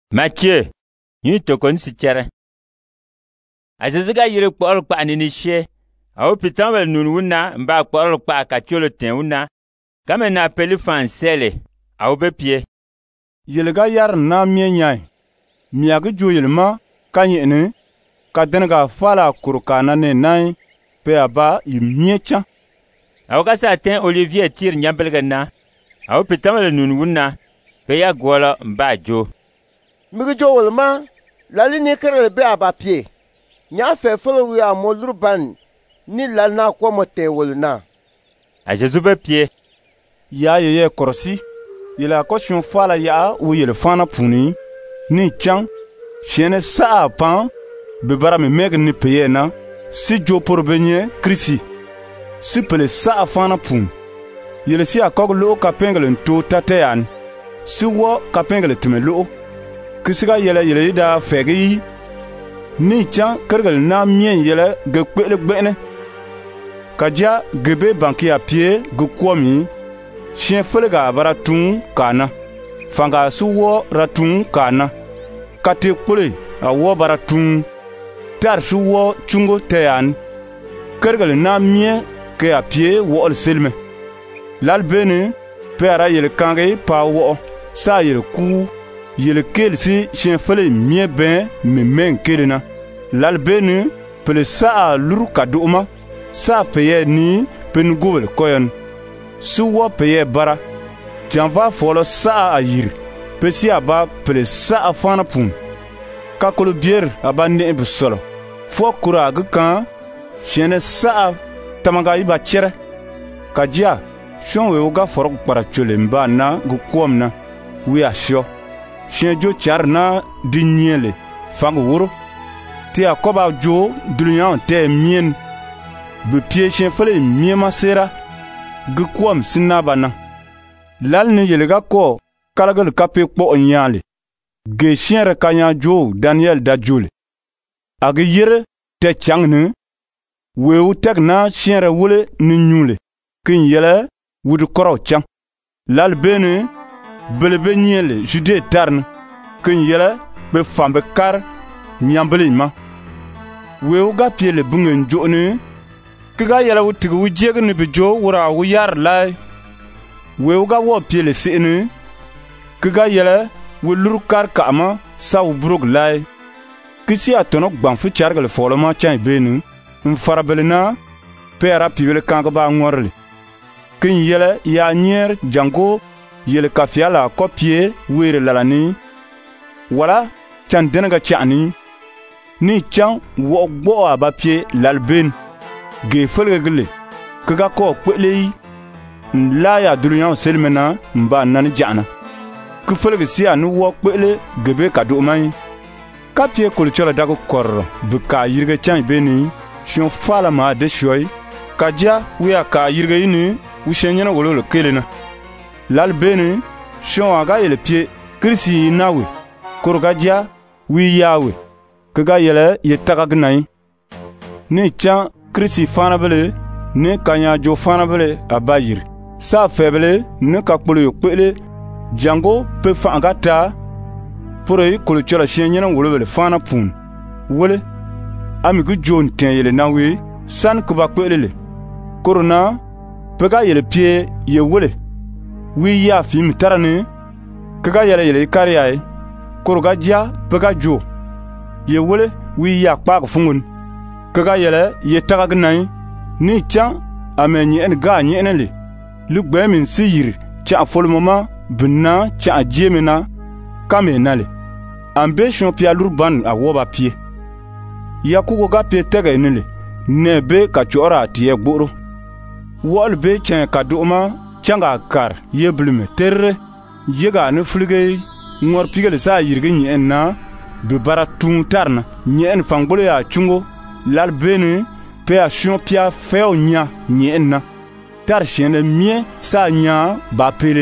Mathieu, ni tokon si chere. Azaziga yire kpol kpa ni she. Au pitan wel nun wuna mba kpol kpa ka cholo ten wuna. Kame na peli fansele. Au be pie. Yelga yar na mie nyai. Miagi jo yelma ka yene ka denga fala kurka na ne nai pe aba i mie cha. Au ka sa ten Olivier tir nyambelga na. Au pitan wel nun wuna pe ya gola mba jo. Migi jo wolma lali ni kere be aba pie. Nya fe folo wi amolur ban ni lal na kwa mote wolna. A Jésus be pie. Ya ye korsi. Yela koshun fala ya u yele fana puni ni chang chene sa pan be bara me meg ni peye na si jo por benye krisi si pele sa fana pun yele si akog lo ka pengle nto tateyan si wo ka pengle tumelo kisiga yele da fegi ni chang kergal na mien yele ge kwele gbene kaja gebe banki a pie gu komi chien felega baratun kana fanga suwo ratun kana kate kpole a wo baratun tar suwo chungo teyan kergal na mie ke a pie wo ol selme lalbene pera yele kange pa wo sa yele ku yele kelsi chien fele mie ben me men kelena lalbene pele sa luru kaduma sa peye ni penugol koyon suwa peye bara janva folo sa a yiri pesi aba pele sa a fana pun kakolo bier aba ne busolo fo kura gukan chene sa tamaga iba chere kajia shonwe uga forok para chole mba na gukomna wi asho shenjo charna dinyele fang wuro ti akoba jo dulyan te mien be pie shen fele miema sera gukwam sinabana lal ni yelega ko kalagal kape kpo nyale ge shenre kanya jo Daniel da jole agi yere te changni wewu tegna shenre wule ni nyule kin yele wudu koro chang lal bene belebe nyele jude tarn kin yele be fambe kar nyambelima wewu ga piele bungen joni kiga yela wutig wujeg ni bijo wura wuyar lai wewga wo piele sini kiga yela wulur kar kama sa wubrug lai kisi atono gbanfu chargal foloma chan benu mfarabelina pera piwele kanga ba ngorle kin yela ya nyer jango yele kafiala kopie were lalani wala chan denga chani ni chan wo gbo aba pie lalben ge felge gele kaga ko kwele la ya dulyan selmena mba nan jana ku felge sia nu wo kwele gebe kadu mai kapie kulchola dago kor buka yirge chan beni shon fala ma de shoy kaja wiya ka yirge yini ushenyana wololo kelena lal beni shon aga yele pie krisi nawe kurgaja wi yawe kaga yele yetagagnai ni chan krisi fanabele ne kanya jo fanabele abayir sa febele ne kakpolo yokpele jango pe fangata pore kulchola shenyana wolobele fana pun wole amigu jon ten yele nawe san kuba kwelele korona pega yele pie ye wole wi ya fi mitarane kaga yele kariyai koroga ja pega jo ye wole wi ya kpa fungun kaga yele ye tagagnai ni chan amenye en ga nyenele lugbe min siyir cha folmoma binna cha jemena kamenale ambition pia lurban awoba pie yakugo ga pie tega enele nebe ka chora tie gboro wol be chen kaduma changa kar yeblume terre yega ne flige ngor pigele sa yirge nyen na be bara tun tarna nyen fangbolo ya chungo lal bene pe a shion pia feo nya nyenna tar chene mie sa nya ba pele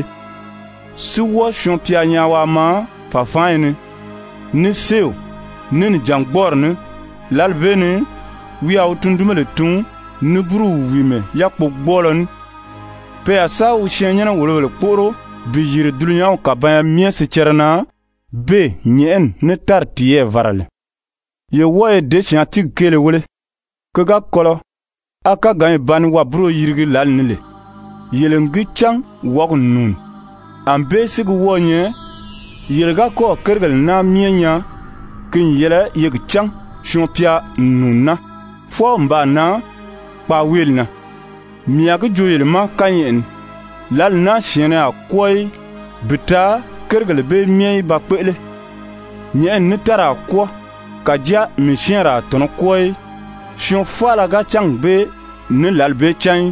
suwo shion pia nya wa ma fa faine ni seo ni jangborne lal bene wi a utundumele tun ni buru wime yakpo gbolon pe a sa u shenyana wolole poro bi yire dulnya ka ba mie se cherna be nyen ne tar tiye varale ye woye de shan tig kele wole ke ga kolo aka gan ban wa bro yirgi lal nile yelengi chang wog nun ambe sig wonye yelga ko kergal na mienya kin yela yeg chang chompia nunna fo mba na pa welna miyaga joyelma kanyen lal na shene akoy bita kergal be miey ba kwele nyen ni tara ko kaja mishiera ton koy shon fala ga chang be ne lal be chan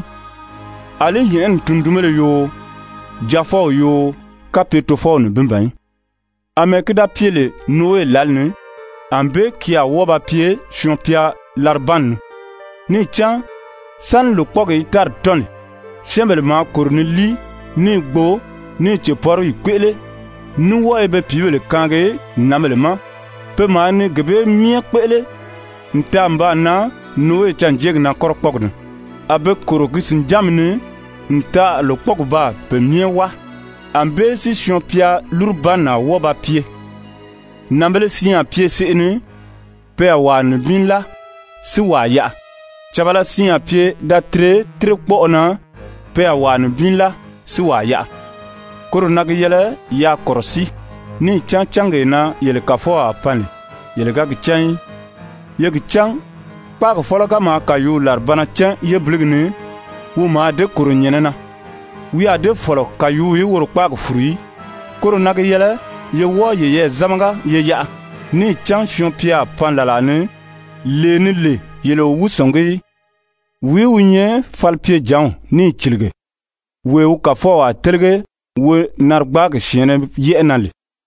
ale nyen tundumele yo jafo yo kapeto fo ne bimban amekida piele noe lalne ambe kia woba pie chompia larban ni chan san lo poge tar ton shembel ma korneli ni gbo ni cheporo ikwele nu woe be piele kange namelema pe ma ni gebe mie kwele ntamba na noe chan jeg na korpogn abe korogisin jamne nta lo pogba pe mie wa ambe si chompia lurbana woba pie nambele si a pie sene pe wa ne bin la si wa ya chabala si a pie da tre kpona pe wa ne bin la si wa ya korona ge yele ya korsi ni change na yele kafo a pane yele ga gchan ye gchan pa ko foloka ma kayu larbana chan ye bligne wu ma de koronyenena wi ade folo kayu yi wor pa ko furi korona ge yele ye wo ye zamanga ye ya ni chan chompia pan la ne le ni le yele wu songi wi unye falpie jan ni chilge we u kafo a telge we nargba ge shene ye nale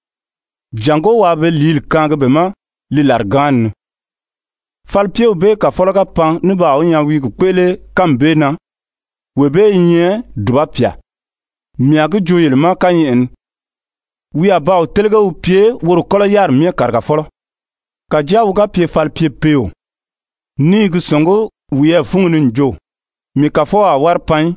jango wa be lil kang be ma lilargan falpie be ka fologa pan ni ba onya wi ku pele kambe na we be nye dubapia miage joyel ma kanyen wi aba telga u pie wor kola yar mi karga folo ka jawu ga pie falpie peo ni gu songo wi e fungun njo mi ka fo a war pan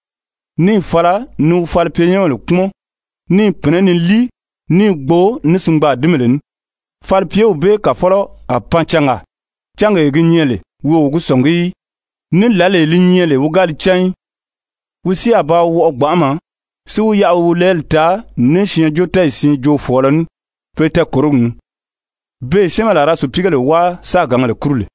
ni fala nu falpie nyon kumo ni penen li ni gbo ni sungba dimelen falpie be ka folo a panchanga changa e gnyele wo gu songi ni lale li nyele wo gal chan wusi aba wo gbama su ya wu lelta ni shin jota sin jo folon pete kurun be shemala rasu pigale wa sa gangal kurule